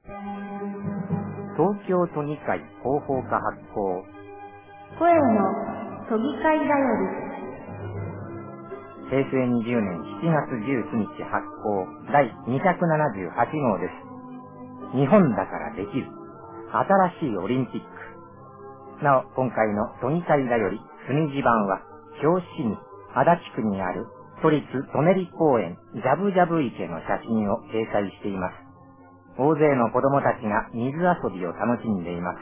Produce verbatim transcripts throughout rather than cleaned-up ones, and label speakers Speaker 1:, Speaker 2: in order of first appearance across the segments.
Speaker 1: 東京都議会広報課発行
Speaker 2: 声の都議会だよ
Speaker 1: りへいせいにじゅうねんしちがつじゅうくにち発行だいにひゃくななじゅうはちごうです。日本だからできる新しいオリンピック。なお、今回の都議会だより隅地版は表紙に足立区にある都立舎人公園ジャブジャブ池の写真を掲載しています。大勢の子供たちが水遊びを楽しんでいます。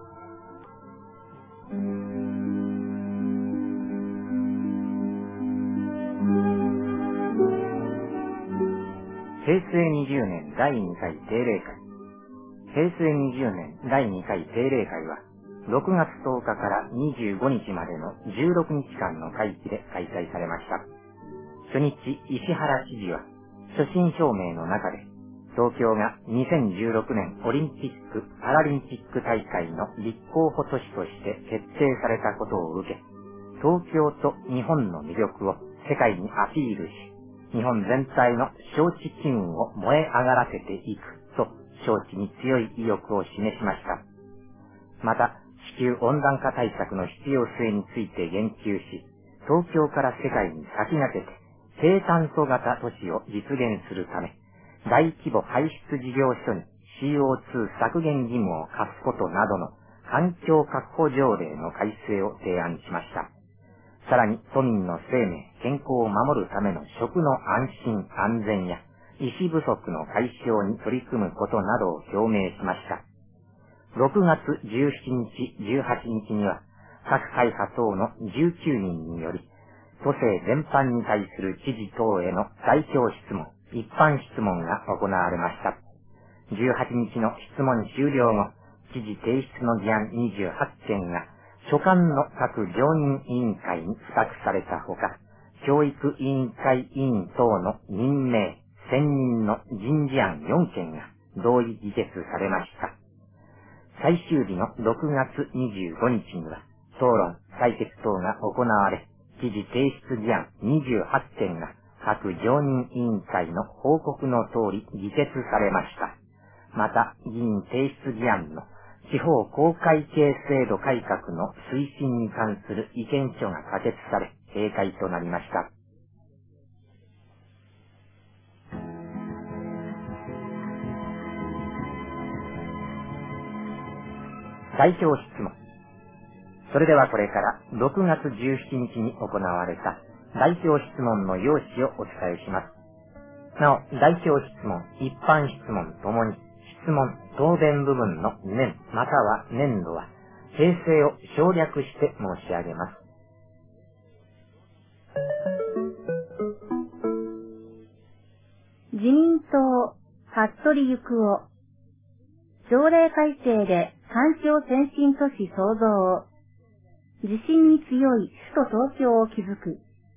Speaker 1: へいせいにじゅうねんだいにかい定例会。へいせいにじゅうねんだいにかい定例会はろくがつとおかからにじゅうごにちまでのじゅうろくにちかんの会期で開催されました。初日、石原知事は所信表明の中で、東京がにせんじゅうろくねんオリンピック・パラリンピック大会の立候補都市として決定されたことを受け、東京と日本の魅力を世界にアピールし、日本全体の招致機運を燃え上がらせていくと招致に強い意欲を示しました。また、地球温暖化対策の必要性について言及し、東京から世界に先駆けて低炭素型都市を実現するため、大規模排出事業所に シーオーツー 削減義務を課すことなどの環境確保条例の改正を提案しました。さらに都民の生命、健康を守るための食の安心安全や医師不足の解消に取り組むことなどを表明しました。ろくがつじゅうしちにち、じゅうはちにちには各会派等のじゅうきゅうにんにより都政全般に対する知事等への代表質問、一般質問が行われました。じゅうはちにちの質問終了後、知事提出の議案にじゅうはちけんが所管の各常任委員会に付託されたほか、教育委員会委員等の任命、選任の人事案よんけんが同意議決されました。最終日のろくがつにじゅうごにちには討論、採決等が行われ、知事提出議案にじゅうはちけんが各常任委員会の報告の通り議決されました。また、議員提出議案の地方公会計制度改革の推進に関する意見書が可決され、閉会となりました。代表質問。それではこれからろくがつじゅうしちにちに行われた代表質問の要旨をお伝えします。なお、代表質問、一般質問ともに質問、答弁部分の年または年度は平成を省略して申し上げます。
Speaker 2: 自民党、服部幸夫。条例改正で環境先進都市創造を、地震に強い首都東京を築く。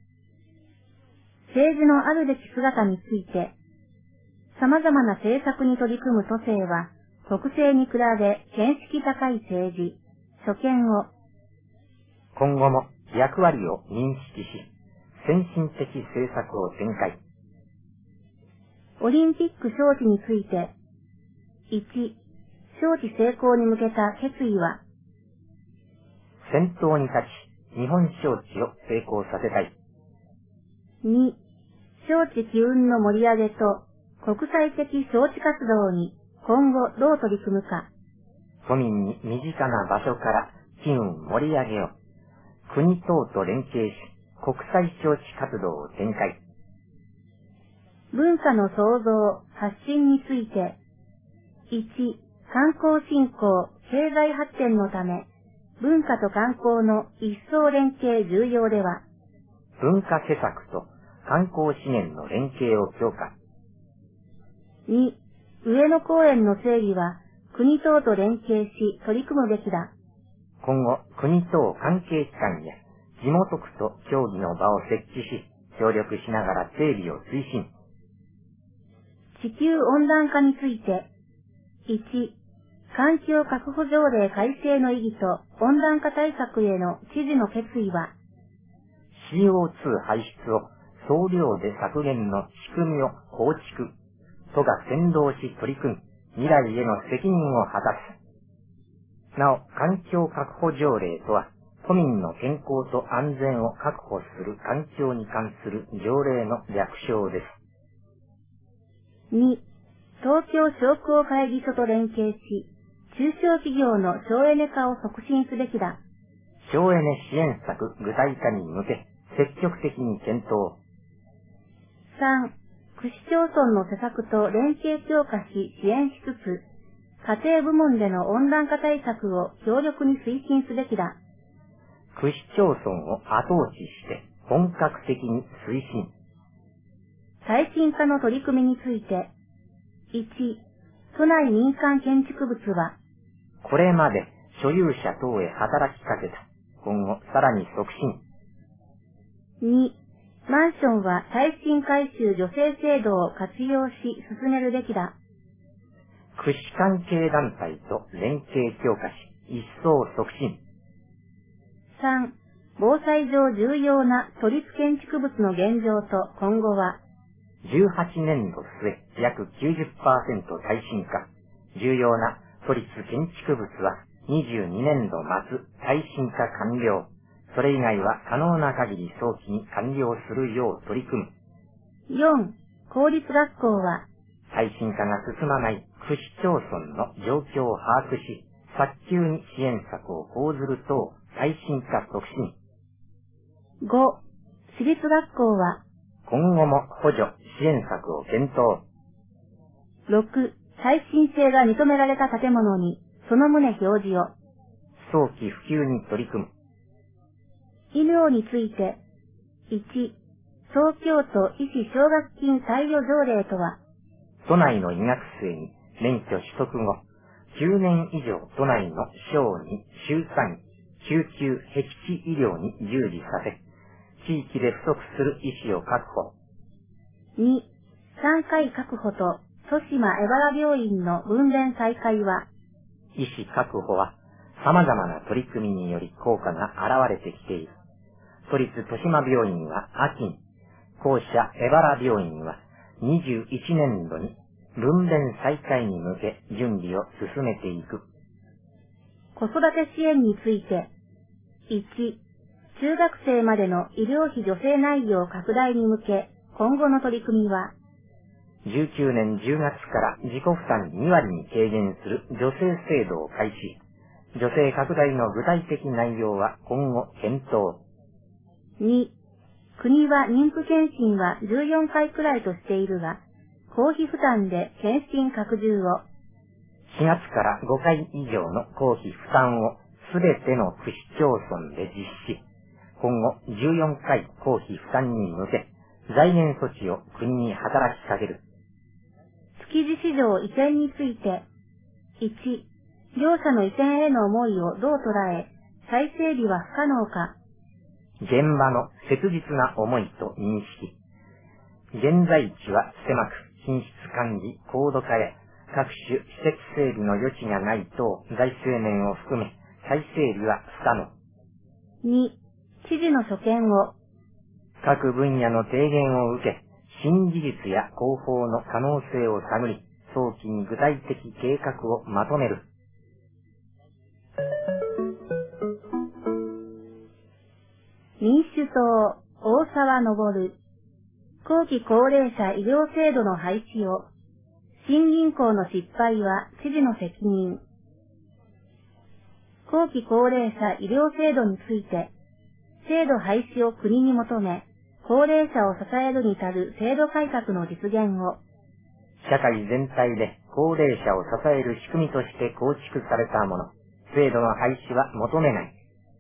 Speaker 2: 政治のあるべき姿について、様々な政策に取り組む都政は、国政に比べ見識高い政治、所見を、
Speaker 1: 今後も役割を認識し、先進的政策を展開。
Speaker 2: オリンピック招致について、いち、招致成功に向けた決意は、
Speaker 1: 先頭に立ち、日本招致を成功させたい。
Speaker 2: に、招致機運の盛り上げと国際的招致活動に今後どう取り組むか。
Speaker 1: 都民に身近な場所から機運盛り上げよう。国等と連携し、国際招致活動を展開。
Speaker 2: 文化の創造、発信について、いち、観光振興、経済発展のため、文化と観光の一層連携重要では、
Speaker 1: 文化施策と観光資源の連携を強化。
Speaker 2: に、上野公園の整備は国等と連携し取り組むべきだ。
Speaker 1: 今後、国等関係機関や地元区と協議の場を設置し、協力しながら整備を推進。
Speaker 2: 地球温暖化について、いち、環境確保条例改正の意義と温暖化対策への知事の決意は、
Speaker 1: シーオーツー 排出を総量で削減の仕組みを構築。都が先導し取り組み、 未来への責任を果たす。なお、環境確保条例とは、都民の健康と安全を確保する環境に関する条例の略称です。
Speaker 2: に、東京商工会議所と連携し、中小企業の省エネ化を促進すべきだ。
Speaker 1: 省エネ支援策具体化に向け、積極的に検討。
Speaker 2: さん、区市町村の施策と連携強化し支援しつつ、家庭部門での温暖化対策を強力に推進すべきだ。
Speaker 1: 区市町村を後押しして本格的に推進。
Speaker 2: 耐震化の取り組みについて、いち、都内民間建築物は、
Speaker 1: これまで所有者等へ働きかけた。今後さらに促
Speaker 2: 進。に、マンションは耐震改修助成制度を活用し進めるべきだ。
Speaker 1: 区市関係団体と連携強化し、一層促進。
Speaker 2: さん、防災上重要な都立建築物の現状と今後は、
Speaker 1: じゅうはちねんど末、約 きゅうじゅっパーセント 耐震化。重要な都立建築物はにじゅうにねんど末、耐震化完了。それ以外は可能な限り早期に完了するよう取り組む。
Speaker 2: よん、公立学校は、
Speaker 1: 耐震化が進まない区市町村の状況を把握し、早急に支援策を講ずる等、耐震化促進。
Speaker 2: ご、私立学校は、
Speaker 1: 今後も補助、支援策を検討。
Speaker 2: ろく、耐震性が認められた建物に、その旨表示を。
Speaker 1: 早期普及に取り組む。
Speaker 2: 医療について、いち、東京都医師奨学金貸与条例とは、
Speaker 1: 都内の医学生に免許取得後、きゅうねん以上都内の小児、周産、救急、僻地医療に従事させ、地域で不足する医師を確保。
Speaker 2: に、産科医確保と豊島江原病院の分娩再開は、
Speaker 1: 医師確保は様々な取り組みにより効果が現れてきている。都立豊島病院は秋に、公社江原病院はにじゅういちねんどに分娩再開に向け準備を進めていく。
Speaker 2: 子育て支援について、いち、中学生までの医療費助成内容拡大に向け、今後の取り組みは、
Speaker 1: じゅうきゅうねんじゅうがつから自己負担にわりに軽減する助成制度を開始。助成拡大の具体的内容は今後検討。
Speaker 2: に、国は妊婦検診はじゅうよんかいくらいとしているが、公費負担で検診拡充を。
Speaker 1: しがつからごかい以上の公費負担をすべての区市町村で実施。今後じゅうよんかい公費負担に向け、財源措置を国に働きかける。
Speaker 2: 築地市場移転について、いち、業者の移転への思いをどう捉え、再整備は不可能か。
Speaker 1: 現場の切実な思いと認識。現在地は狭く、品質管理、高度化や各種施設整備の余地がない等財政面を含め、再整備は不可能。
Speaker 2: に、知事の所見を。
Speaker 1: 各分野の提言を受け、新技術や工法の可能性を探り、早期に具体的計画をまとめる。
Speaker 2: 民主党、大沢昇。後期高齢者医療制度の廃止を。新銀行の失敗は知事の責任。後期高齢者医療制度について、制度廃止を国に求め、高齢者を支えるに至る制度改革の実現を。
Speaker 1: 社会全体で高齢者を支える仕組みとして構築されたもの。制度の廃止は求めない。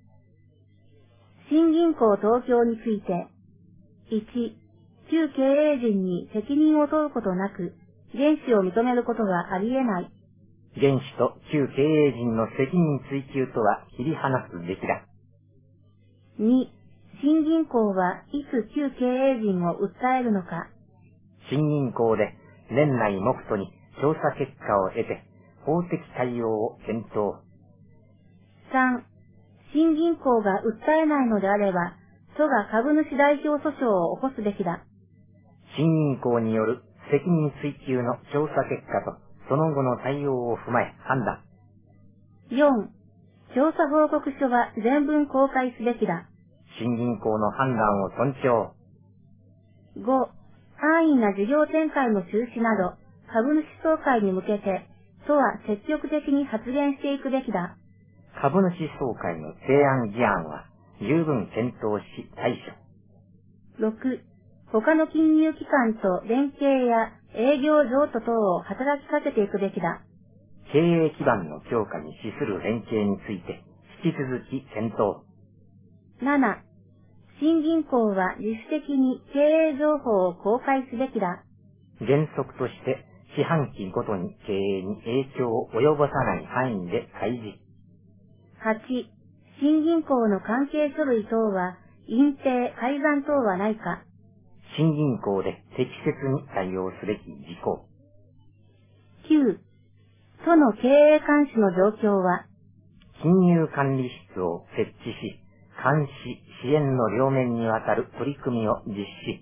Speaker 2: 新銀行東京について、いち、旧経営陣に責任を問うことなく、原資を認めることがあり得ない。
Speaker 1: 原資と旧経営陣の責任追及とは切り離すべきだ。
Speaker 2: に、新銀行はいつ旧経営陣を訴えるのか。
Speaker 1: 新銀行で年内目途に調査結果を得て、法的対応を検討。
Speaker 2: さん、新銀行が訴えないのであれば、都が株主代表訴訟を起こすべきだ。
Speaker 1: 新銀行による責任追及の調査結果とその後の対応を踏まえ判断。
Speaker 2: よん、調査報告書は全文公開すべきだ。
Speaker 1: 新銀行の判断を尊重。
Speaker 2: ご、安易な事業展開の中止など、株主総会に向けて、都は積極的に発言していくべきだ。
Speaker 1: 株主総会の提案議案は十分検討し対処。
Speaker 2: ろく、他の金融機関と連携や営業譲渡等を働きかけていくべきだ。
Speaker 1: 経営基盤の強化に資する連携について引き続き検討。
Speaker 2: なな、新銀行は自主的に経営情報を公開すべきだ。
Speaker 1: 原則として四半期ごとに経営に影響を及ぼさない範囲で開示。
Speaker 2: はち、新銀行の関係書類等は隠蔽、改ざん等はないか。
Speaker 1: 新銀行で適切に対応すべき事項。
Speaker 2: きゅう、都の経営監視の状況は、
Speaker 1: 金融管理室を設置し、監視、支援の両面にわたる取り組みを実施。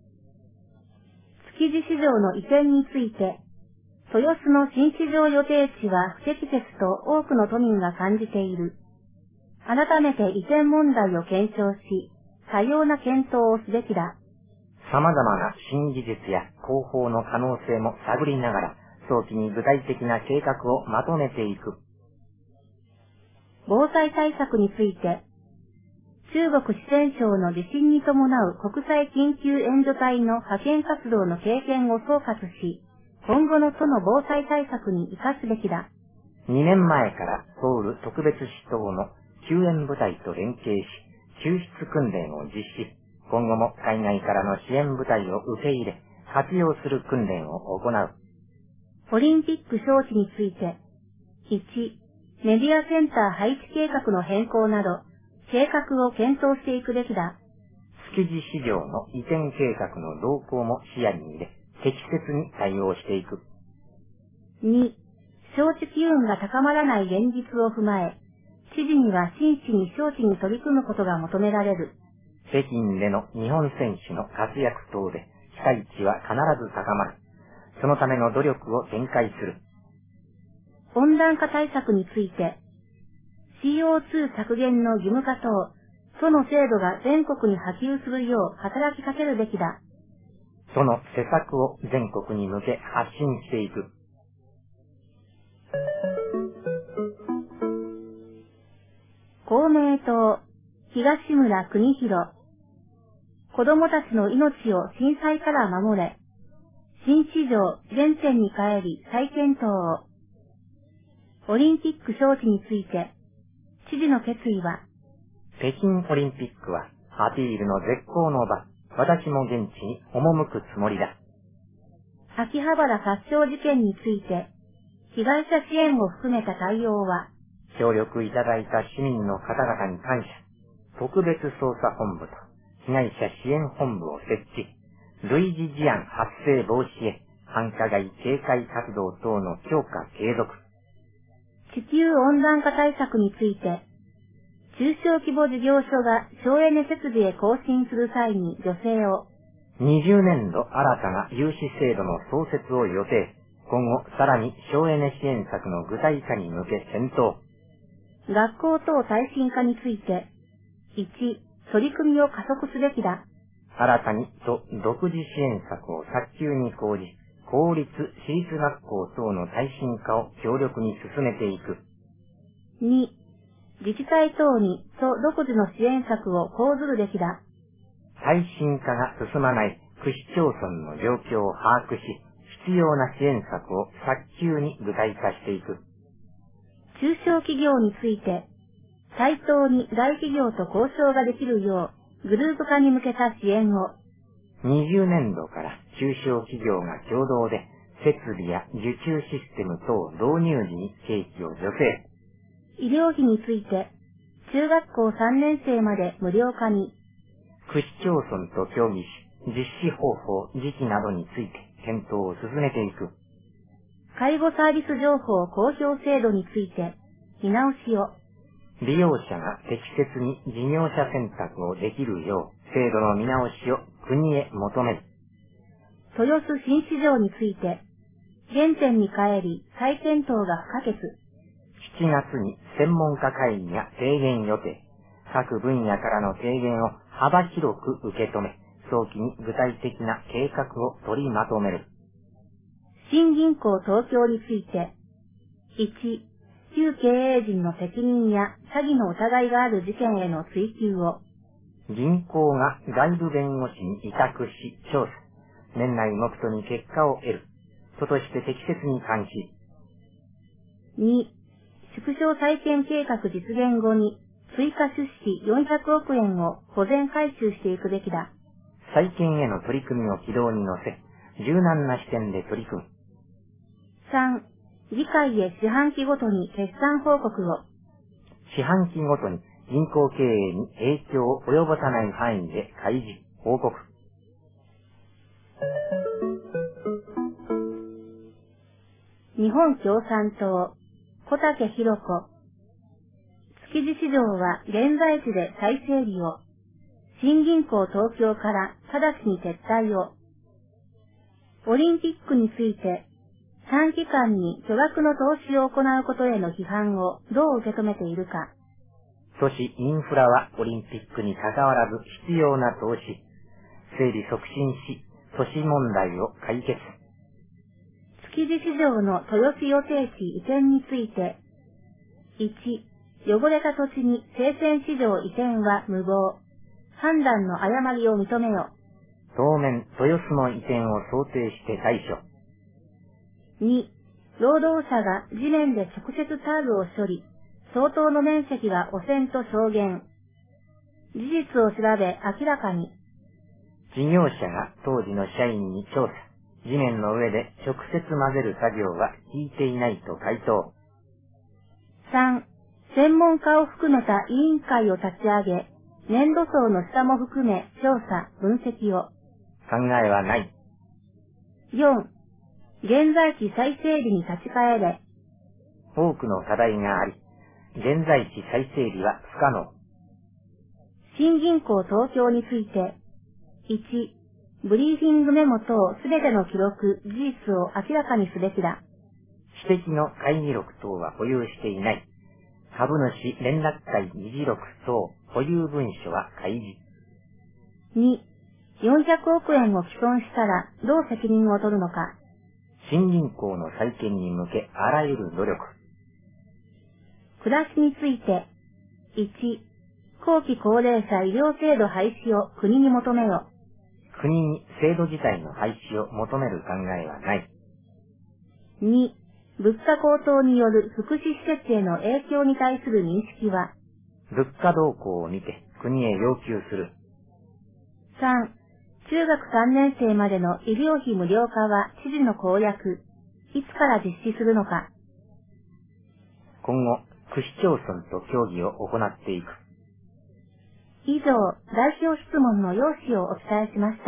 Speaker 2: 築地市場の移転について、豊洲の新市場予定地は不適切と多くの都民が感じている。改めて移転問題を検証し、多様な検討をすべきだ。
Speaker 1: 様々な新技術や広報の可能性も探りながら、早期に具体的な計画をまとめていく。
Speaker 2: 防災対策について、中国四川省の地震に伴う国際緊急援助隊の派遣活動の経験を総括し、今後の都の防災対策に生かすべきだ。
Speaker 1: にねんまえからソウル特別市等の救援部隊と連携し、救出訓練を実施。今後も海外からの支援部隊を受け入れ、活用する訓練を行う。
Speaker 2: オリンピック招致について、いち、メディアセンター配置計画の変更など、計画を検討していくべきだ。
Speaker 1: 築地市場の移転計画の動向も視野に入れ、適切に対応していく。
Speaker 2: に、招致機運が高まらない現実を踏まえ、知事には真摯に招致に取り組むことが求められる。
Speaker 1: 北京での日本選手の活躍等で期待値は必ず高まる。そのための努力を展開する。
Speaker 2: 温暖化対策について、シーオーツー 削減の義務化等、都の制度が全国に波及するよう働きかけるべきだ。
Speaker 1: その施策を全国に向け発信していく。
Speaker 2: 公明党、東村邦弘。子供たちの命を震災から守れ。新市場原点に帰り再検討を。オリンピック招致について、知事の決意は、
Speaker 1: 北京オリンピックはアピールの絶好の場。私も現地に赴くつもりだ。
Speaker 2: 秋葉原殺傷事件について、被害者支援を含めた対応は、
Speaker 1: 協力いただいた市民の方々に感謝。特別捜査本部と被害者支援本部を設置。類似事案発生防止へ繁華街警戒活動等の強化継続。
Speaker 2: 地球温暖化対策について、中小規模事業所が省エネ設備へ更新する際に助成を。
Speaker 1: にじゅうねんど新たな融資制度の創設を予定。今後さらに省エネ支援策の具体化に向け検討。
Speaker 2: 学校等耐震化について、いち、取り組みを加速すべきだ。
Speaker 1: 新たに都独自支援策を早急に講じ、公立、私立学校等の耐震化を強力に進めていく。
Speaker 2: に、自治体等に都独自の支援策を講ずるべきだ。
Speaker 1: 耐震化が進まない区市町村の状況を把握し、必要な支援策を早急に具体化していく。
Speaker 2: 中小企業について、対等に大企業と交渉ができるよう、グループ化に向けた支援を。
Speaker 1: にじゅうねんどから中小企業が共同で設備や受注システム等導入時に経費を助成。
Speaker 2: 医療費について、中学校さんねん生まで無料化に。
Speaker 1: 区市町村と協議し、実施方法、時期などについて検討を進めていく。
Speaker 2: 介護サービス情報公表制度について、見直しを。
Speaker 1: 利用者が適切に事業者選択をできるよう、制度の見直しを国へ求める。
Speaker 2: 豊洲新市場について、 原点に帰り再検討が不可欠。
Speaker 1: しちがつに専門家会議が提言予定。各分野からの提言を幅広く受け止め、早期に具体的な計画を取りまとめる。
Speaker 2: 新銀行東京について、いち、旧経営陣の責任や詐欺の疑いがある事件への追及を。
Speaker 1: 銀行が外部弁護士に委託し調査。年内目途に結果を得る。都として適切に監視。
Speaker 2: に、縮小再建計画実現後に追加出資よんひゃくおくえんを保全回収していくべきだ。
Speaker 1: 再建への取り組みを軌道に乗せ、柔軟な視点で取り組む。
Speaker 2: さん、議会へ四半期ごとに決算報告を。
Speaker 1: 四半期ごとに銀行経営に影響を及ぼさない範囲で開示、報告。
Speaker 2: 日本共産党、小竹弘子。築地市場は現在地で再整理を。新銀行東京から直ちに撤退を。オリンピックについて、短期間に巨額の投資を行うことへの批判をどう受け止めているか。
Speaker 1: 都市インフラはオリンピックに関わらず必要な投資。整理促進し、都市問題を解決。
Speaker 2: 築地市場の豊洲予定地移転について、いち、汚れた土地に生鮮市場移転は無謀。判断の誤りを認めよ。
Speaker 1: 当面、豊洲の移転を想定して対処。
Speaker 2: に、労働者が地面で直接タールを処理、相当の面積は汚染と証言。事実を調べ明らかに。
Speaker 1: 事業者が当時の社員に調査。地面の上で直接混ぜる作業は聞いていないと回答。
Speaker 2: さん、専門家を含めた委員会を立ち上げ、年度層の下も含め調査、分析を。
Speaker 1: 考えはない。
Speaker 2: よん、現在地再整備に立ち返れ。
Speaker 1: 多くの課題があり、現在地再整備は不可能。
Speaker 2: 新銀行東京について、いち、ブリーフィングメモ等すべての記録、事実を明らかにすべきだ。
Speaker 1: 指摘の会議録等は保有していない。株主連絡会議事録等保有文書は開示。
Speaker 2: に、よんひゃくおくえんを既存したらどう責任を取るのか。
Speaker 1: 新銀行の再建に向けあらゆる努力。
Speaker 2: 暮らしについて、いち、後期高齢者医療制度廃止を国に求めよ。
Speaker 1: 国に制度自体の廃止を求める考えはない。
Speaker 2: に、物価高騰による福祉施設への影響に対する認識は、
Speaker 1: 物価動向を見て国へ要求する。
Speaker 2: さん、中学さんねん生までの医療費無料化は知事の公約、いつから実施するのか。
Speaker 1: 今後、区市町村と協議を行っていく。
Speaker 2: 以上、代表質問の要旨をお伝えしました。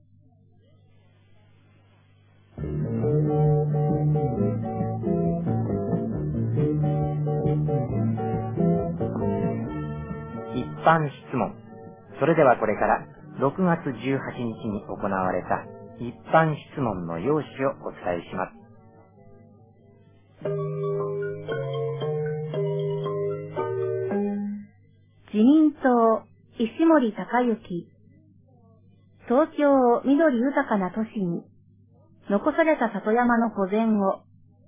Speaker 1: 一般質問。それではこれからろくがつじゅうはちにちに行われた一般質問の要旨をお伝えします。
Speaker 2: 自民党、石森隆之。東京を緑豊かな都市に、残された里山の保全を。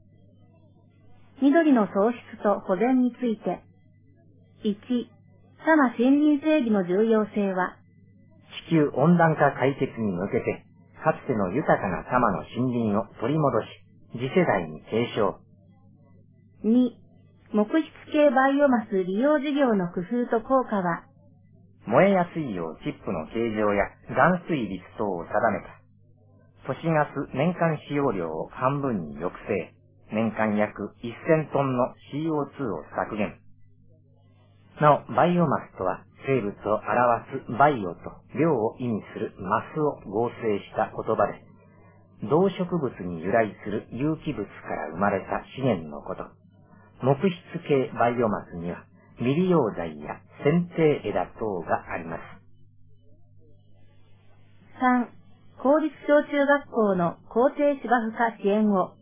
Speaker 2: 緑の創出と保全について。いち、多摩森林整備の重要性は、
Speaker 1: 地球温暖化解決に向けて、かつての豊かな多摩の森林を取り戻し、次世代に継承。
Speaker 2: に、木質系バイオマス利用事業の工夫と効果は、
Speaker 1: 燃えやすいようチップの形状や含水率等を定めた。都市ガス年間使用量を半分に抑制。年間約せんトンの シーオーツー を削減。なお、バイオマスとは生物を表すバイオと量を意味するマスを合成した言葉で、動植物に由来する有機物から生まれた資源のこと。木質系バイオマスには未利用材や剪定枝等があります。
Speaker 2: さん、公立小中学校の校庭芝生化支援を。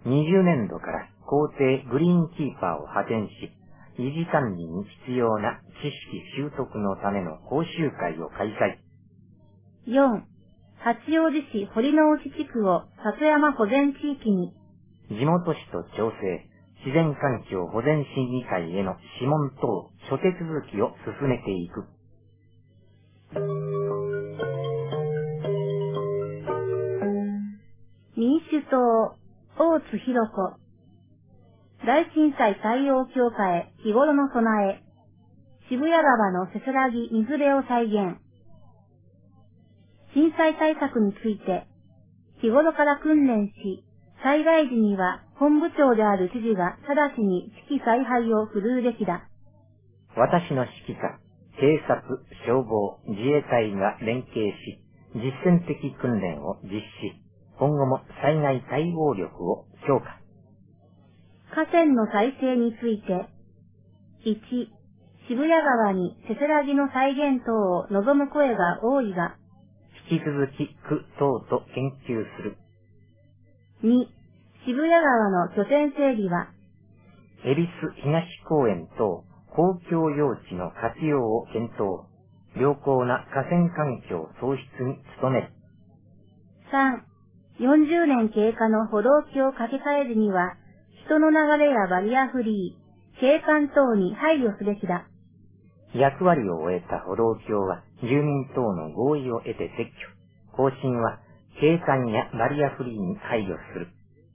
Speaker 1: にじゅうねんどから校庭グリーンキーパーを派遣し、維持管理に必要な知識習得のための講習会を開催。
Speaker 2: よん. 八王子市堀之内地区を里山保全地域に。
Speaker 1: 地元市と調整、自然環境保全審議会への諮問等諸手続きを進めていく。
Speaker 2: 民主党、大津弘子。大震災対応強化へ日頃の備え。渋谷川のせせらぎ水辺を再現。震災対策について、日頃から訓練し、災害時には本部長である知事が直ちに指揮采配を振るうべきだ。
Speaker 1: 私の指揮下、警察、消防、自衛隊が連携し、実践的訓練を実施。今後も災害対応力を強化。
Speaker 2: 河川の再生について、いち. 渋谷川にせせらぎの再現等を望む声が多いが、
Speaker 1: 引き続き区等と研究する。
Speaker 2: に. 渋谷川の拠点整備は、
Speaker 1: 恵比寿東公園等公共用地の活用を検討。良好な河川環境創出に努める。
Speaker 2: さん. よんじゅうねん経過の歩道橋架け替え時には、人の流れやバリアフリー、景観等に配慮すべきだ。
Speaker 1: 役割を終えた歩道橋は住民等の合意を得て撤去。更新は景観やバリアフリーに配慮する。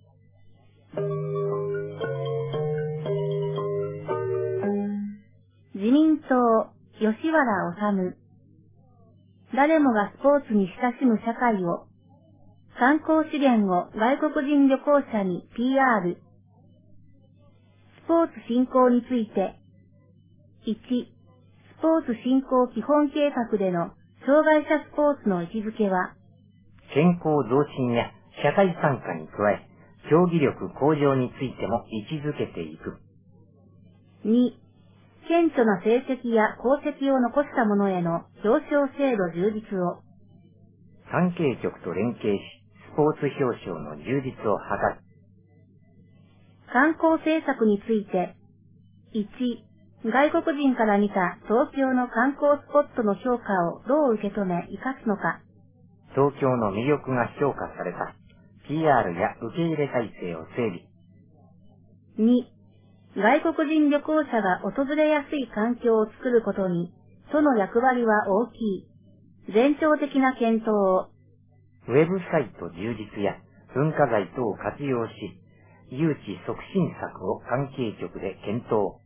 Speaker 2: 自民党、吉原治。誰もがスポーツに親しむ社会を。観光資源を外国人旅行者に ピーアール。スポーツ振興について。いち. スポーツ振興基本計画での障害者スポーツの位置づけは、
Speaker 1: 健康増進や社会参加に加え、競技力向上についても位置づけていく。
Speaker 2: に. 顕著な成績や功績を残した者への表彰制度充実を。
Speaker 1: 関係局と連携し、スポーツ表彰の充実を図る。
Speaker 2: 観光政策について、いち. 外国人から見た東京の観光スポットの評価をどう受け止め生かすのか。
Speaker 1: 東京の魅力が評価された ピーアール や受け入れ体制を整備。
Speaker 2: に. 外国人旅行者が訪れやすい環境を作ることに、都の役割は大きい。全庁的な検討を。
Speaker 1: ウェブサイト充実や文化財等を活用し、誘致促進策を関係局で検討。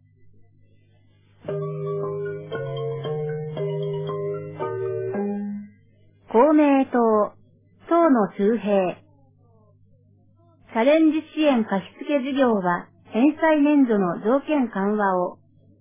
Speaker 2: 公明党、党の周平。チャレンジ支援貸付事業は返済免除の条件緩和を。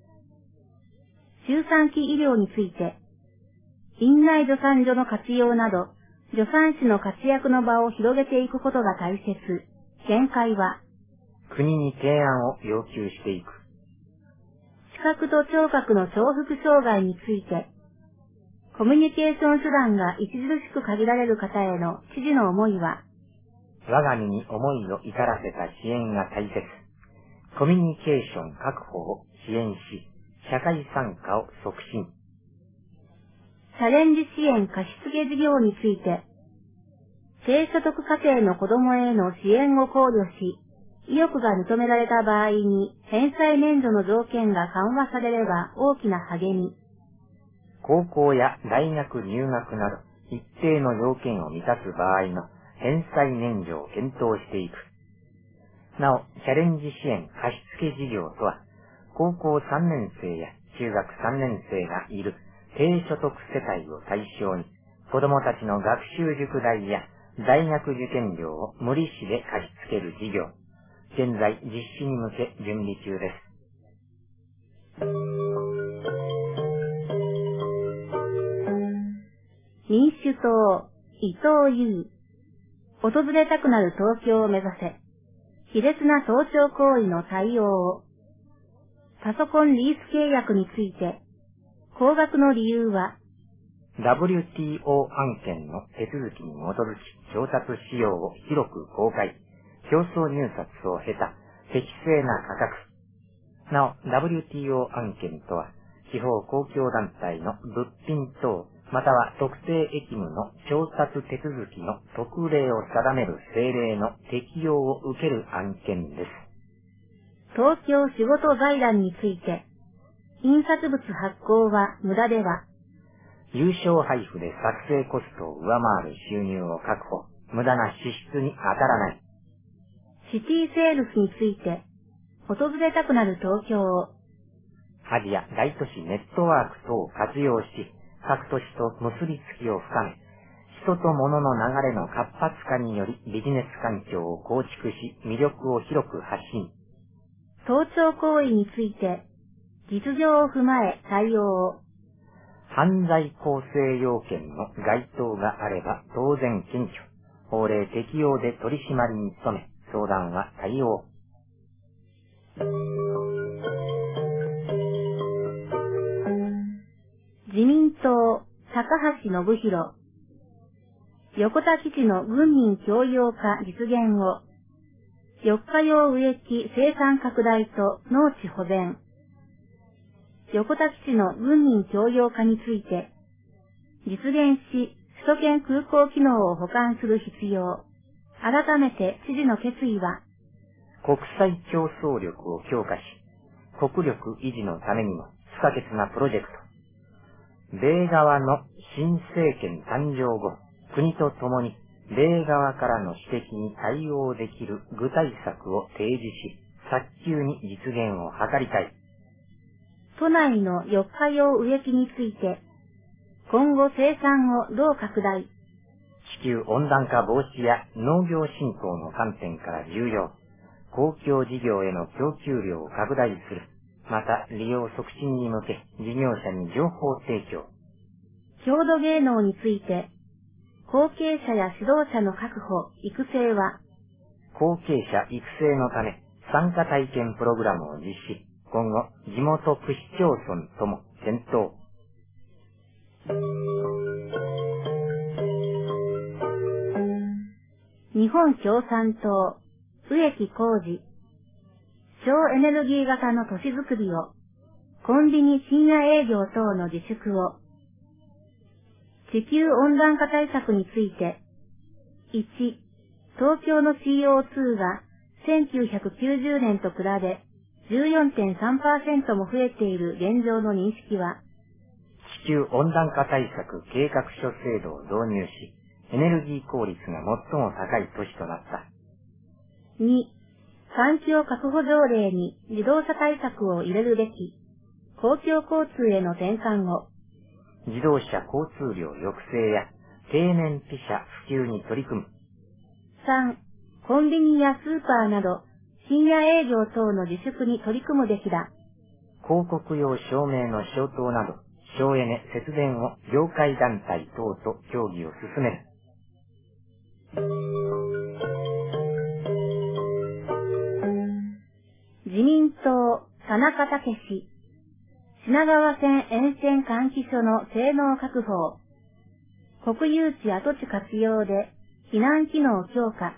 Speaker 2: 周産期医療について、院内助産所の活用など、助産師の活躍の場を広げていくことが大切。見解は、
Speaker 1: 国に提案を要求していく。
Speaker 2: 視覚と聴覚の重複障害について、コミュニケーション手段が著しく限られる方への知事の思いは、
Speaker 1: 我が身に思いを至らせた支援が大切。コミュニケーション確保を支援し、社会参加を促進。
Speaker 2: チャレンジ支援貸付事業について、低所得家庭の子供への支援を考慮し、意欲が認められた場合に返済免除の条件が緩和されれば大きな励み。
Speaker 1: 高校や大学入学など一定の要件を満たす場合の返済免除を検討していく。なお、チャレンジ支援貸付事業とは、高校さんねん生や中学さんねん生がいる低所得世帯を対象に、子供たちの学習塾代や大学受験料を無利子で貸し付ける事業。現在実施に向け準備中です。
Speaker 2: 民主党、伊藤優。訪れたくなる東京を目指せ。卑劣な盗聴行為の対応を。パソコンリース契約について、高額の理由は、
Speaker 1: ダブリューティーオー 案件の手続きに基づき調達仕様を広く公開。 競争入札を経た適正な価格。なお、ダブリューティーオー 案件とは、地方公共団体の物品等、または特定役務の調達手続きの特例を定める政令の適用を受ける案件です。
Speaker 2: 東京仕事財団について、印刷物発行は無駄では、
Speaker 1: 有償配布で作成コストを上回る収入を確保、無駄な支出に当たらない。
Speaker 2: シティセールスについて、訪れたくなる東京を、
Speaker 1: アジア大都市ネットワーク等を活用し、各都市と結びつきを深め、人と物の流れの活発化によりビジネス環境を構築し、魅力を広く発信。
Speaker 2: 盗聴行為について、実情を踏まえ対応を、
Speaker 1: 犯罪構成要件の該当があれば当然検挙、法令適用で取り締まりに努め、相談は対応。
Speaker 2: 自民党、高橋信弘、横田基地の軍民共用化実現を、よっか用植木生産拡大と農地保全。横田基地の軍民共用化について、実現し、首都圏空港機能を補完する必要。改めて知事の決意は、
Speaker 1: 国際競争力を強化し、国力維持のためにも不可欠なプロジェクト。米側の新政権誕生後、国と共に米側からの指摘に対応できる具体策を提示し、早急に実現を図りたい。
Speaker 2: 都内のよっか用植木について、今後生産をどう拡大。
Speaker 1: 地球温暖化防止や農業振興の観点から重要。公共事業への供給量を拡大する。また、利用促進に向け、事業者に情報提供。
Speaker 2: 郷土芸能について、後継者や指導者の確保、育成は、
Speaker 1: 後継者育成のため、参加体験プログラムを実施。今後、地元区市町村とも検討。
Speaker 2: 日本共産党、植木浩二、省エネルギー型の都市づくりを、コンビニ深夜営業等の自粛を、地球温暖化対策について、いち、東京の シーオーツー がせんきゅうひゃくきゅうじゅうねんと比べ じゅうよんてんさんパーセント も増えている現状の認識は、
Speaker 1: 地球温暖化対策計画書制度を導入し、エネルギー効率が最も高い都市となった。
Speaker 2: に、環境確保条例に自動車対策を入れるべき、公共交通への転換を、
Speaker 1: 自動車交通量抑制や低燃費車普及に取り組む。
Speaker 2: さん、コンビニやスーパーなど深夜営業等の自粛に取り組むべきだ。
Speaker 1: 広告用照明の消灯など省エネ節電を業界団体等と協議を進める。
Speaker 2: 自民党、田中毅、品川線沿線換気所の性能確保を、国有地跡地活用で避難機能強化、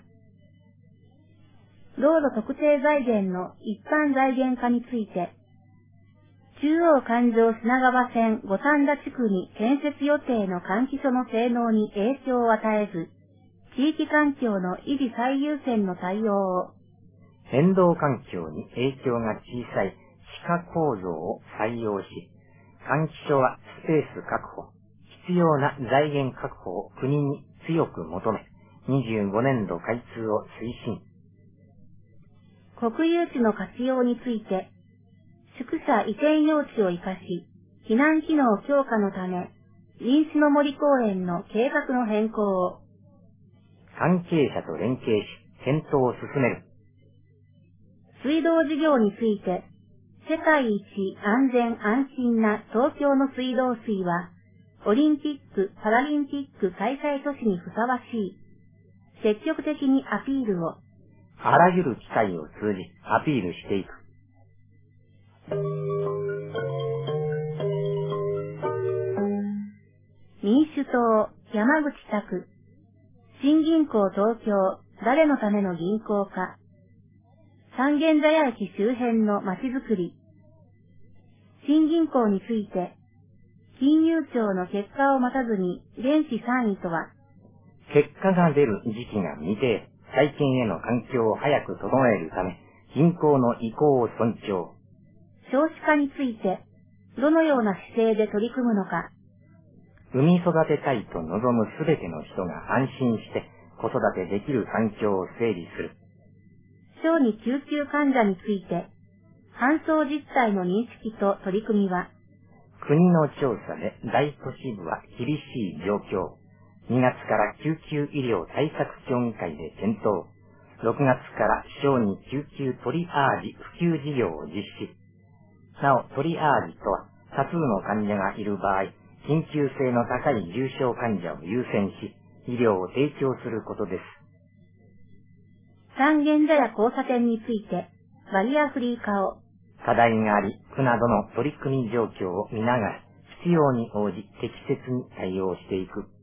Speaker 2: 道路特定財源の一般財源化について、中央環状品川線五反田地区に建設予定の換気所の性能に影響を与えず、地域環境の維持最優先の対応を、
Speaker 1: 変動環境に影響が小さい地下構造を採用し、換気所はスペース確保、必要な財源確保を国に強く求め、にじゅうごねんど開通を推進。
Speaker 2: 国有地の活用について、宿舎移転用地を生かし、避難機能強化のため、臨死の森公園の計画の変更を、
Speaker 1: 関係者と連携し、検討を進める。
Speaker 2: 水道事業について、世界一安全安心な東京の水道水は、オリンピック・パラリンピック開催都市にふさわしい。積極的にアピールを、
Speaker 1: あらゆる機会を通じアピールしていく。
Speaker 2: 民主党、山口拓、新銀行東京、 誰のための銀行か。三軒茶屋駅周辺の街づくり。新銀行について、金融庁の結果を待たずに原資さんいとは、
Speaker 1: 結果が出る時期が未定、再建への環境を早く整えるため、銀行の意向を尊重。
Speaker 2: 少子化について、どのような姿勢で取り組むのか。
Speaker 1: 産み育てたいと望むすべての人が安心して子育てできる環境を整備する。
Speaker 2: 小児救急患者について、搬送実態の認識と取り組みは、
Speaker 1: 国の調査で大都市部は厳しい状況。にがつから救急医療対策協議会で検討。ろくがつから小児救急トリアージ普及事業を実施。なお、トリアージとは多数の患者がいる場合、緊急性の高い重症患者を優先し、医療を提供することです。
Speaker 2: 三軒茶屋交差点について、バリアフリー化を、
Speaker 1: 課題があり、区などの取り組み状況を見ながら、必要に応じ適切に対応していく。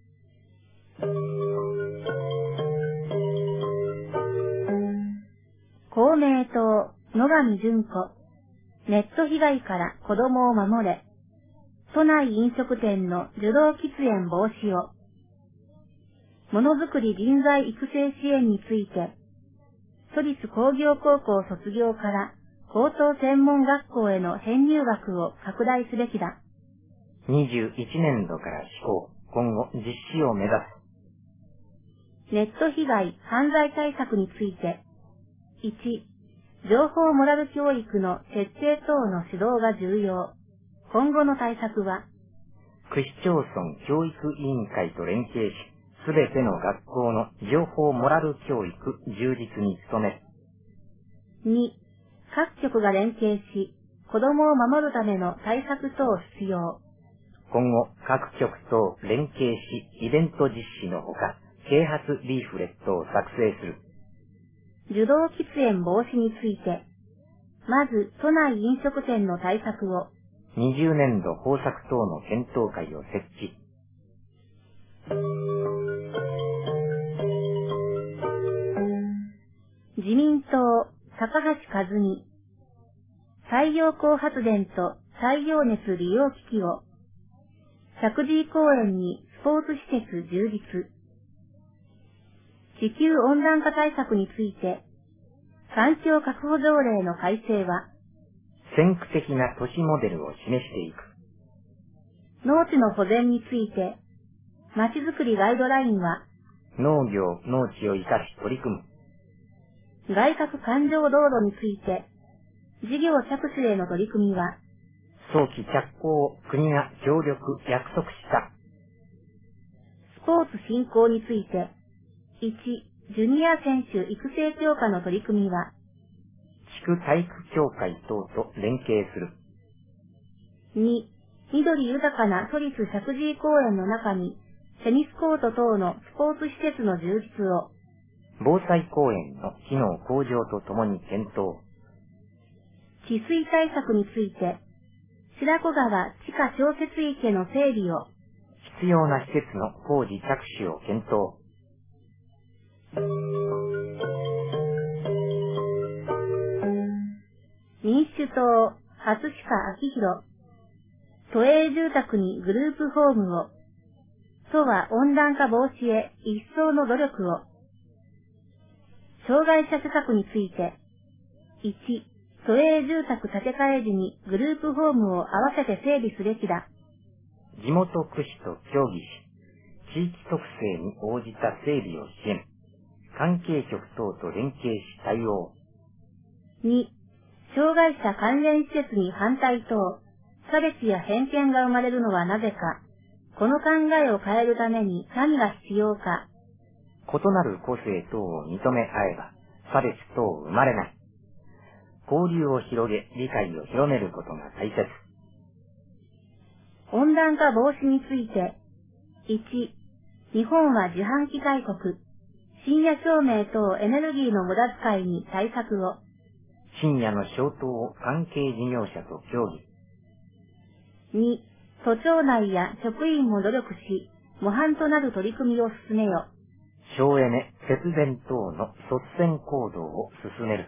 Speaker 2: 公明党、野上純子、ネット被害から子供を守れ、都内飲食店の受動喫煙防止を、ものづくり人材育成支援について、都立工業高校卒業から高等専門学校への編入学を拡大すべきだ。
Speaker 1: にじゅういちねんどから施行、今後実施を目指
Speaker 2: す。ネット被害・犯罪対策について、いち、情報モラル教育の徹底等の指導が重要。今後の対策は、
Speaker 1: 区市町村教育委員会と連携し、すべての学校の情報モラル教育充実に努める。
Speaker 2: に、各局が連携し、子供を守るための対策等必要。
Speaker 1: 今後、各局と連携し、イベント実施のほか、啓発リーフレットを作成する。
Speaker 2: 受動喫煙防止について、まず都内飲食店の対策を、
Speaker 1: にじゅうねんど方策等の検討会を設置。
Speaker 2: 自民党、高橋和美、太陽光発電と太陽熱利用機器を、石神井公園にスポーツ施設充実。地球温暖化対策について、環境確保条例の改正は、
Speaker 1: 先駆的な都市モデルを示していく。
Speaker 2: 農地の保全について、まちづくりガイドラインは、
Speaker 1: 農業、農地を生かし取り組む。
Speaker 2: 外郭環状道路について、事業着手への取り組みは、
Speaker 1: 早期着工を国が協力約束した。
Speaker 2: スポーツ振興について、いち、ジュニア選手育成強化の取り組みは、
Speaker 1: 地区体育協会等と連携する。
Speaker 2: に、緑豊かな都立石神井公園の中に、テニスコート等のスポーツ施設の充実を、
Speaker 1: 防災公園の機能向上とともに検討。
Speaker 2: 治水対策について、白子川地下調節池の整備を、
Speaker 1: 必要な施設の工事着手を検討。
Speaker 2: 民主党、初鹿明宏、都営住宅にグループホームを、都は温暖化防止へ一層の努力を、障害者施策について、いち、都営住宅建て替え時にグループホームを合わせて整備すべきだ。
Speaker 1: 地元区市と協議し、地域特性に応じた整備を支援。関係局等と連携し対応。
Speaker 2: に、障害者関連施設に反対等、差別や偏見が生まれるのはなぜか、この考えを変えるために何が必要か。
Speaker 1: 異なる個性等を認め合えば、差別等生まれない。交流を広げ、理解を広めることが大切。
Speaker 2: 温暖化防止について、いち、日本は自販機大国、深夜照明等エネルギーの無駄遣いに対策を。
Speaker 1: 深夜の消灯を関係事業者と協議。
Speaker 2: に、都庁内や職員も努力し、模範となる取り組みを進めよ。
Speaker 1: 省エネ、節電等の率先行動を進める。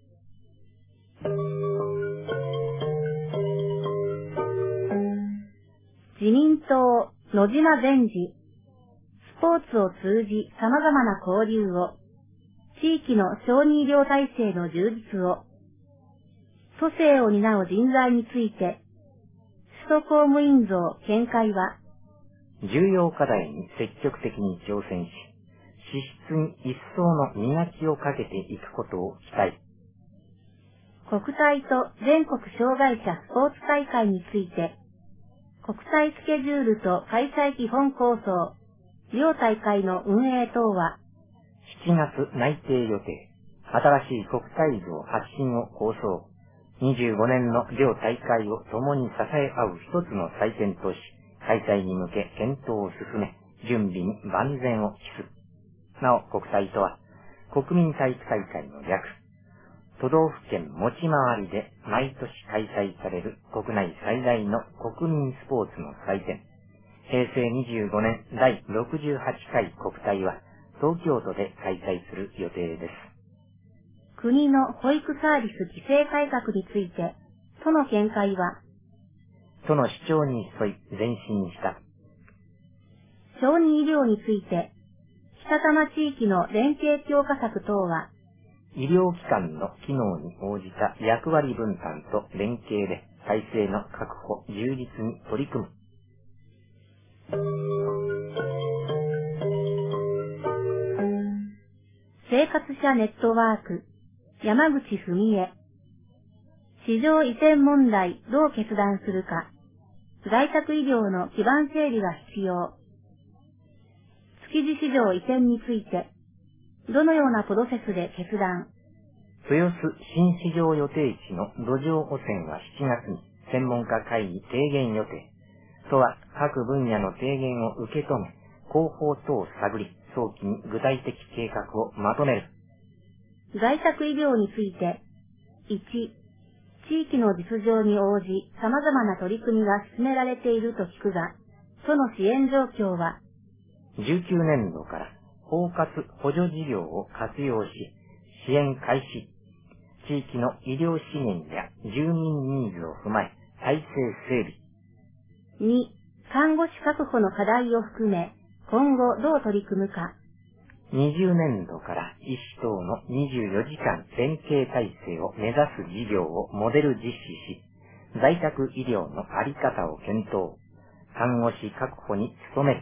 Speaker 2: 自民党、野島善治、スポーツを通じ様々な交流を、地域の小児医療体制の充実を、都政を担う人材について、首都公務員像見解は、
Speaker 1: 重要課題に積極的に挑戦し、資質に一層の磨きをかけていくことを期待。
Speaker 2: 国体と全国障害者スポーツ大会について、国際スケジュールと開催基本構想、両大会の運営等は、
Speaker 1: しちがつ内定予定、新しい国体像発信を構想、にじゅうごねんの両大会を共に支え合う一つの祭典とし、開催に向け検討を進め、準備に万全を期す。なお、国体とは、国民体育大会の略。都道府県持ち回りで毎年開催される国内最大の国民スポーツの祭典。へいせいにじゅうごねんだいろくじゅうはちかい国体は東京都で開催する予定です。
Speaker 2: 国の保育サービス規制改革について、都の見解は、
Speaker 1: 都の主張に沿い前進した。
Speaker 2: 小児医療について、北多摩地域の連携強化策等は、
Speaker 1: 医療機関の機能に応じた役割分担と連携で体制の確保、充実に取り組む。
Speaker 2: 生活者ネットワーク、山口文江。市場移転問題どう決断するか。在宅医療の基盤整理が必要。築地市場移転について、どのようなプロセスで決断。
Speaker 1: 豊洲新市場予定地の土壌汚染はしちがつに専門家会議提言予定。都は各分野の提言を受け止め、広報等を探り、早期に具体的計画をまとめる。
Speaker 2: 在宅医療について、いち、地域の実情に応じ様々な取り組みが進められていると聞くが、都の支援状況は、
Speaker 1: じゅうきゅうねんどから包括補助事業を活用し、支援開始。地域の医療資源や住民ニーズを踏まえ、体制整
Speaker 2: 備。に、看護師確保の課題を含め、今後どう取り組むか。
Speaker 1: にじゅうねんどから医師等のにじゅうよじかん連携体制を目指す事業をモデル実施し、在宅医療のあり方を検討。看護師確保に努める。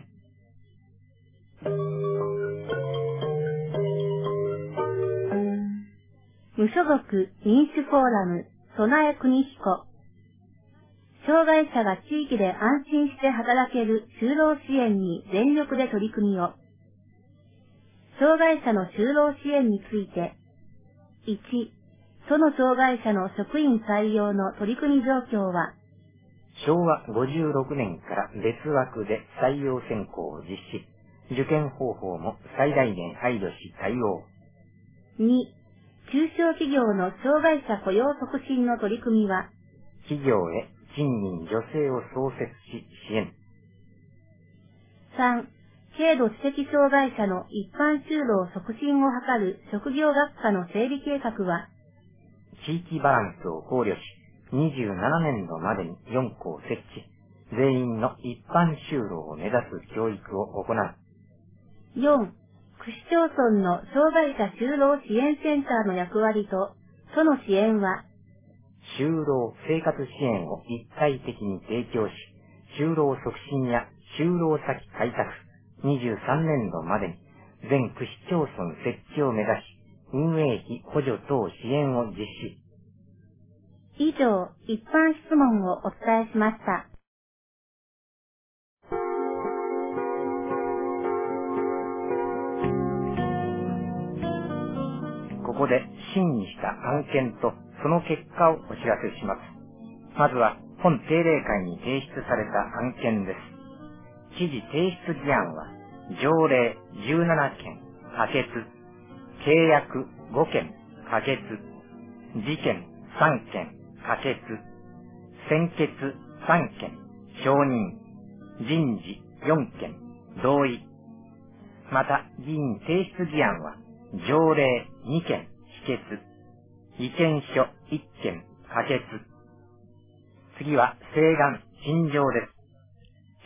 Speaker 2: 無所属民主フォーラム、備え国彦。障害者が地域で安心して働ける就労支援に全力で取り組みを。障害者の就労支援について、いち、都の障害者の職員採用の取り組み状況は、
Speaker 1: しょうわごじゅうろくねんから別枠で採用選考を実施。受験方法も最大限配慮し対応。
Speaker 2: に、中小企業の障害者雇用促進の取り組みは、
Speaker 1: 企業へ賃金助成を創設し支援。
Speaker 2: さん、軽度知的障害者の一般就労促進を図る職業学科の整備計画は、
Speaker 1: 地域バランスを考慮し、にじゅうななねんどまでによんこう設置。全員の一般就労を目指す教育を行う。
Speaker 2: よん、区市町村の障害者就労支援センターの役割と、都の支援は、
Speaker 1: 就労生活支援を一体的に提供し、就労促進や就労先開拓、にじゅうさんねんどまでに全区市町村設置を目指し、運営費補助等支援を実施。
Speaker 2: 以上、一般質問をお伝えしました。
Speaker 1: ここで審議した案件とその結果をお知らせします。まずは本定例会に提出された案件です。知事提出議案は条例じゅうななけん可決、契約ごけん可決、事件さんけん可決、専決さんけん承認、人事よんけん同意、 また、議員提出議案は、条例にけん否決、意見書いっけん可決。次は、請願、陳情です。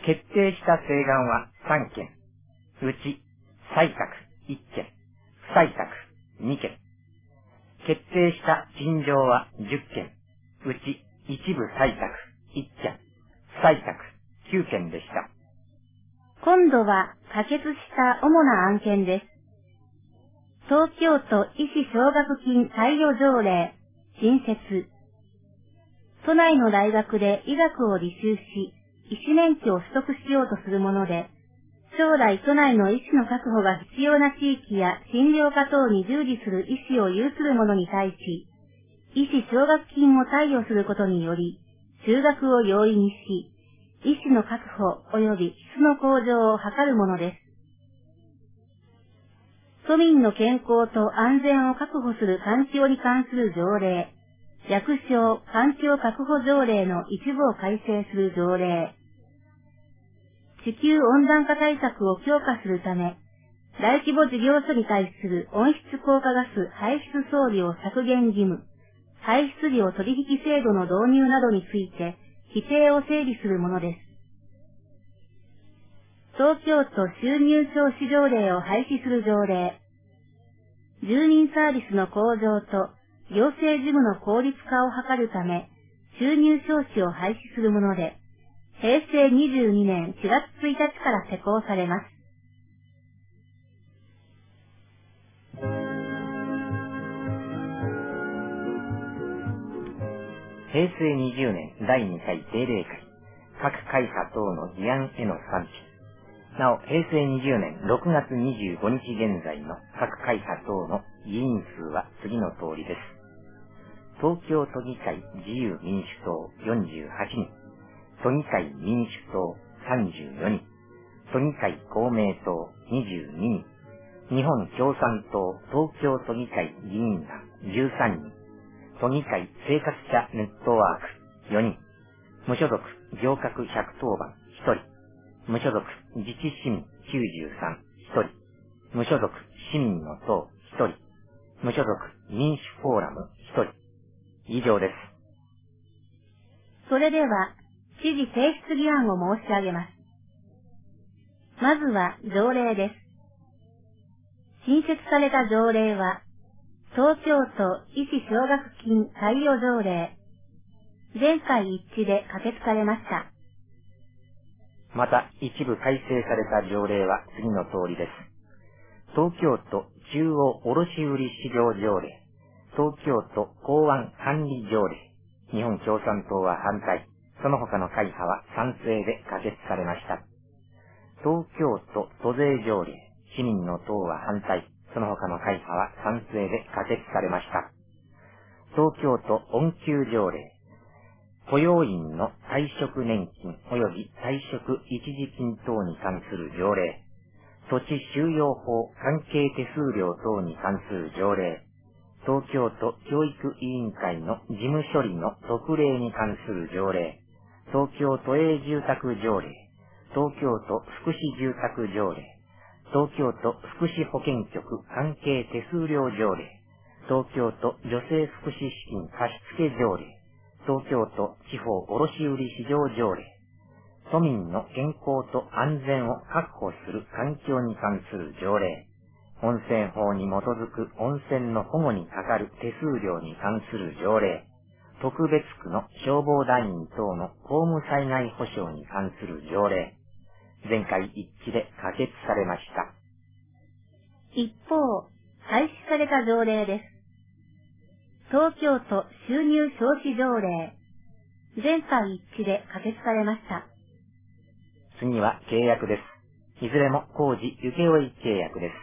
Speaker 1: 決定した請願はさんけん。うち、採択いっけん、不採択にけん。決定した陳情はじゅっけん。うち、一部採択いっけん、不採択きゅうけんでした。
Speaker 2: 今度は可決した主な案件です。東京都医師奨学金貸与条例、新設。都内の大学で医学を履修し、医師免許を取得しようとするもので、将来都内の医師の確保が必要な地域や診療科等に従事する医師を有する者に対し、医師奨学金を貸与することにより、就学を容易にし、医師の確保及び質の向上を図るものです。都民の健康と安全を確保する環境に関する条例、略称環境確保条例の一部を改正する条例。地球温暖化対策を強化するため、大規模事業所に対する温室効果ガス排出総量削減義務、排出量取引制度の導入などについて、規定を整備するものです。東京都収入消費条例を廃止する条例。住民サービスの向上と行政事務の効率化を図るため、収入消費を廃止するもので、へいせいにじゅうにねんしがつついたちから施行されます。
Speaker 1: へいせいにじゅうねんだいにかい定例会、各会派等の議案への賛否。なお、へいせいにじゅうねんろくがつにじゅうごにち現在の各会派等の議員数は次の通りです。東京都議会自由民主党よんじゅうはちにん、都議会民主党さんじゅうよにん、都議会公明党にじゅうににん、日本共産党東京都議会議員団じゅうさんにん、都議会生活者ネットワークよにん、無所属行革ひゃくとおばんひとり、無所属自治市民きゅうじゅうさんひとり、無所属市民の党ひとり、無所属民主フォーラムひとり。以上です。
Speaker 2: それでは、知事提出議案を申し上げます。まずは条例です。新設された条例は、東京都医師奨学金貸与条例。全会一致で可決されました。
Speaker 1: また、一部改正された条例は次の通りです。東京都中央卸売市場条例、東京都港湾管理条例、日本共産党は反対、その他の会派は賛成で可決されました。東京都都税条例、市民の党は反対、その他の会派は賛成で可決されました。東京都恩給条例、雇用員の退職年金及び退職一時金等に関する条例、土地収用法関係手数料等に関する条例、東京都教育委員会の事務処理の特例に関する条例、東京都営住宅条例、東京都福祉住宅条例、東京都福祉保健局関係手数料条例、東京都女性福祉資金貸付条例、東京都地方卸売市場条例、都民の健康と安全を確保する環境に関する条例、温泉法に基づく温泉の保護にかかる手数料に関する条例、特別区の消防団員等の公務災害保障に関する条例、全会一致で可決されました。
Speaker 2: 一方、廃止された条例です。東京都収入消費条例、全会一致で可決されました。
Speaker 1: 次は契約です。いずれも工事請負契約です。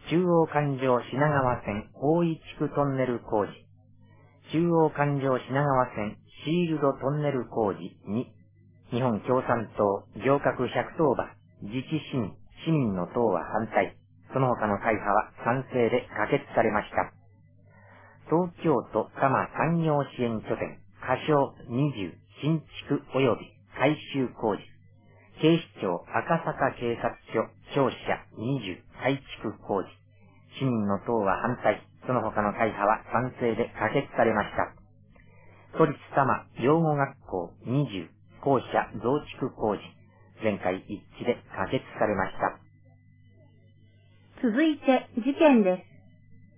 Speaker 1: 中央環状品川線大井地区トンネル工事、中央環状品川線シールドトンネル工事に、日本共産党行革ひゃくとおばん自治市民、市民の党は反対、その他の会派は賛成で可決されました。東京都多摩産業支援拠点仮称にじゅう新築及び改修工事、 警視庁赤坂警察署庁舎にじゅう改築工事。市民の党は反対、その他の会派は賛成で可決されました。都立多摩養護学校にじゅう校舎増築工事。全会一致で可決されました。
Speaker 2: 続いて事件です。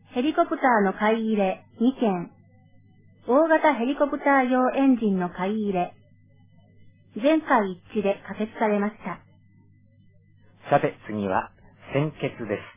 Speaker 2: ヘリコプターの買い入れにけん。大型ヘリコプター用エンジンの買い入れ。全会一致で可決されました。
Speaker 1: さて次は専決です。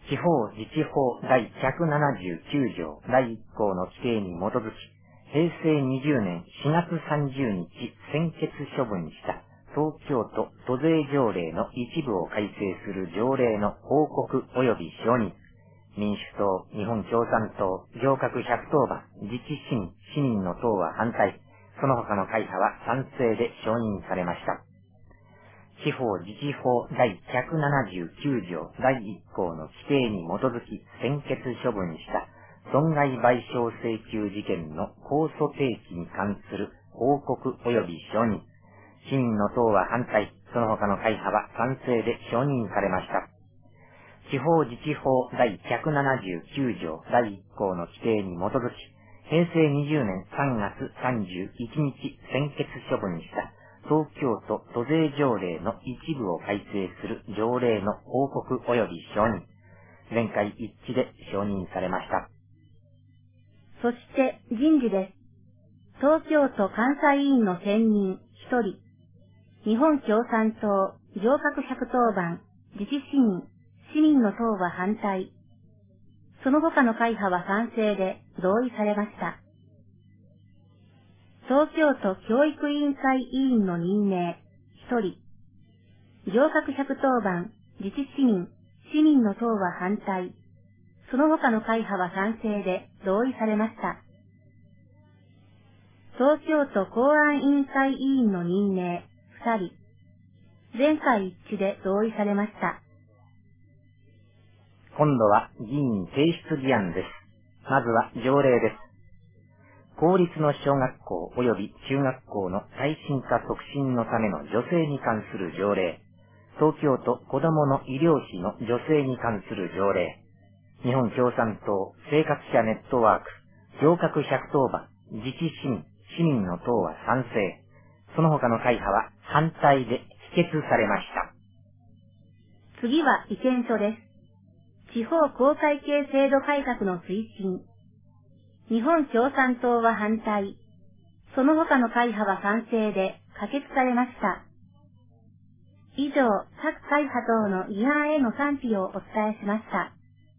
Speaker 1: 地方自治法第ひゃくななじゅうきゅう条だいいっ項の規定に基づき、平成にじゅうねんしがつさんじゅうにち専決処分した東京都都税条例の一部を改正する条例の報告及び承認。民主党、日本共産党、行革ひゃくとおばん、自治市民、市民の党は反対。その他の会派は賛成で承認されました。地方自治法第ひゃくななじゅうきゅう条だいいっ項の規定に基づき専決処分した損害賠償請求事件の控訴提起に関する報告及び承認。市民の党は反対、その他の会派は賛成で承認されました。地方自治法第ひゃくななじゅうきゅう条だいいっ項の規定に基づき、平成にじゅうねんさんがつさんじゅういちにち専決処分した東京都都税条例の一部を改正する条例の報告及び承認。全会一致で承認されました。
Speaker 2: そして人事です。東京都監査委員の選任ひとり。日本共産党、行革ひゃくとおばん、自治市民、市民の党は反対。その他の会派は賛成で同意されました。東京都教育委員会委員の任命ひとり。行革ひゃくとおばん、自治市民、市民の党は反対。その他の会派は賛成で同意されました。東京都公安委員会委員の任命ふたり。全会一致で同意されました。
Speaker 1: 今度は議員提出議案です。まずは条例です。公立の小学校及び中学校の耐震化促進のための女性に関する条例。東京都子どもの医療費の助成に関する条例。日本共産党生活者ネットワーク、行革ひゃくとおばん、自治市民、市民の党は賛成。その他の会派は反対で否決されました。
Speaker 2: 次は意見書です。地方公会計制度改革の推進。日本共産党は反対。その他の会派は賛成で可決されました。以上、各会派等の議案への賛否をお伝えしました。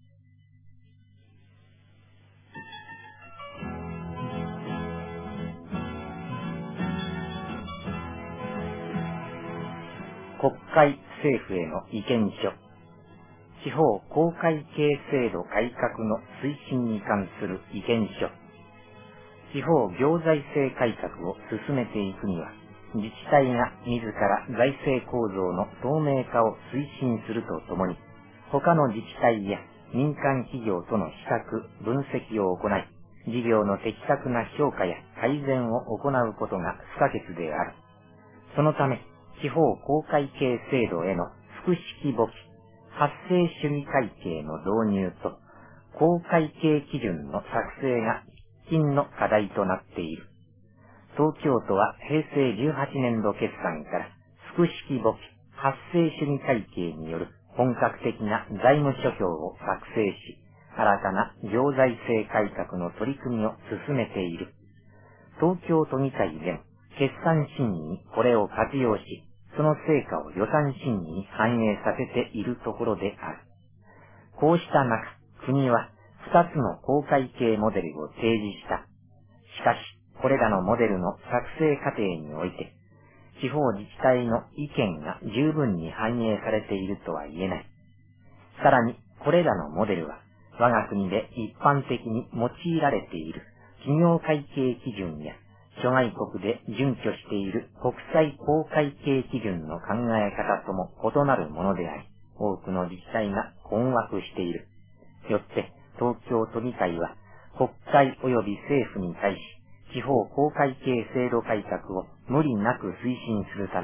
Speaker 1: 国会政府への意見書。地方公会計制度改革の推進に関する意見書。地方行財政改革を進めていくには、自治体が自ら財政構造の透明化を推進するとともに、他の自治体や民間企業との比較、分析を行い、事業の的確な評価や改善を行うことが不可欠である。そのため、地方公会計制度への複式簿記、発生主義会計の導入と、公会計基準の作成が喫緊の課題となっている。東京都は平成じゅうはちねんど決算から複式簿記、発生主義会計による本格的な財務諸表を作成し、新たな行財政改革の取り組みを進めている。東京都議会で決算審議にこれを活用し、その成果を予算審議に反映させているところである。こうした中、国は二つの公会計モデルを提示した。しかし、これらのモデルの作成過程において、地方自治体の意見が十分に反映されているとは言えない。さらに、これらのモデルは、我が国で一般的に用いられている企業会計基準や、諸外国で準拠している国際公会計基準の考え方とも異なるものであり、多くの自治体が困惑している。よって、東京都議会は、国会及び政府に対し、地方公会計制度改革を無理なく推進するため、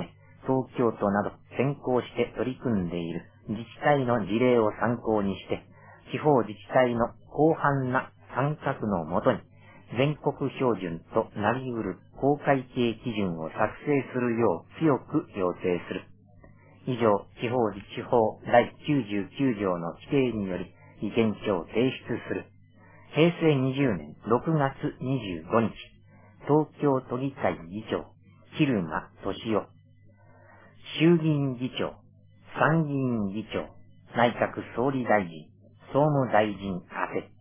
Speaker 1: 東京都など先行して取り組んでいる自治体の事例を参考にして、地方自治体の広範な参画のもとに、全国標準となり得る公開計基準を作成するよう強く要請する。以上、地方自治法だいきゅうじゅうきゅう条の規定により意見書を提出する。へいせいにじゅうねんろくがつにじゅうごにち、東京都議会議長、蛭間俊夫。衆議院議長、参議院議長、内閣総理大臣、総務大臣宛て。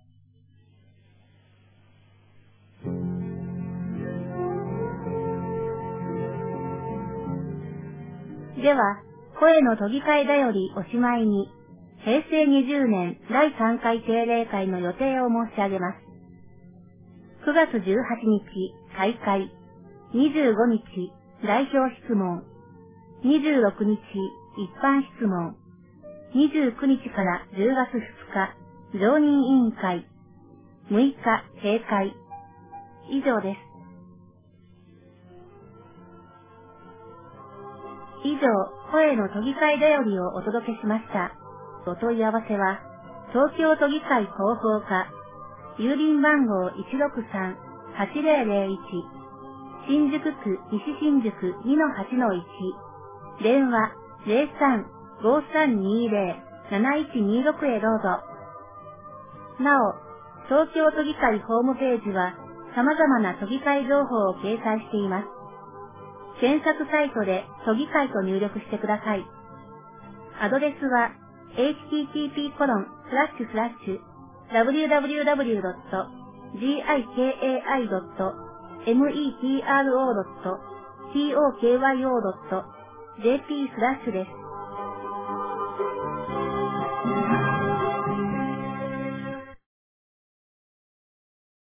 Speaker 2: では、声の都議会だよりおしまいに、へいせいにじゅうねんだいさんかい定例会の予定を申し上げます。くがつじゅうはちにち、開会。にじゅうごにち、代表質問。にじゅうろくにち、一般質問。にじゅうくにちからじゅうがつふつか、常任委員会。むいか、閉会。以上です。以上、声の都議会だよりをお届けしました。お問い合わせは、東京都議会広報課、郵便番号 いちろくさんはちぜろぜろいち、新宿区西新宿 にのはちのいち、電話 ゼロさん ごさんにゼロ なないちにろく へどうぞ。なお、東京都議会ホームページは、様々な都議会情報を掲載しています。検索サイトで都議会と入力してください。アドレスは エイチティーティーピーコロンスラッシュスラッシュダブリューダブリューダブリュードットギカイドットメトロドットコードットジェーピー スラッシュです。